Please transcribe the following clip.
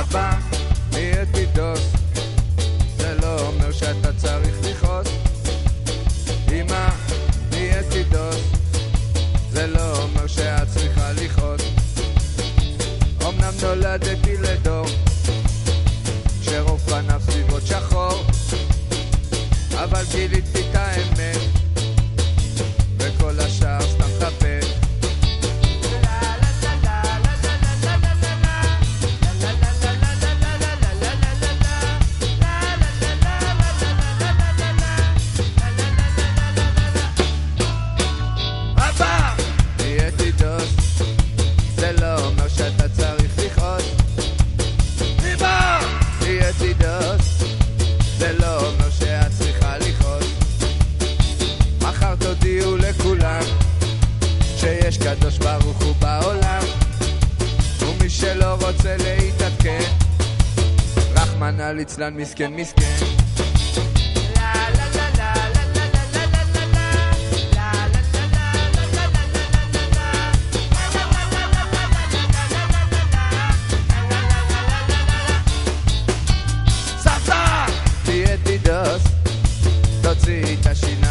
אבא, נהייתי דוס, זה לא אומר שאתה צריך לכעוס. אמא, נהייתי דוס, זה לא אומר שאת צריכה לכעוס. אמנם נולדתי לדור שרוב פניו סביבות שחור, אבל גיליתי את האמת וכל השאר סתם טפל. אבא, נהייתי דוס, זה לא אומר שאתה צריך לכעוס. אמא, נהייתי דוס, זה לא אומר שאת צריכה לכעוס. מחר תודיעו לכולם שיש קדוש ברוך הוא בעולם, ומי שלא רוצה להתעדכן, רחמנא ליצלן מסכן מסכן. סבתא, תהייתי דוס, תוציא את השיניים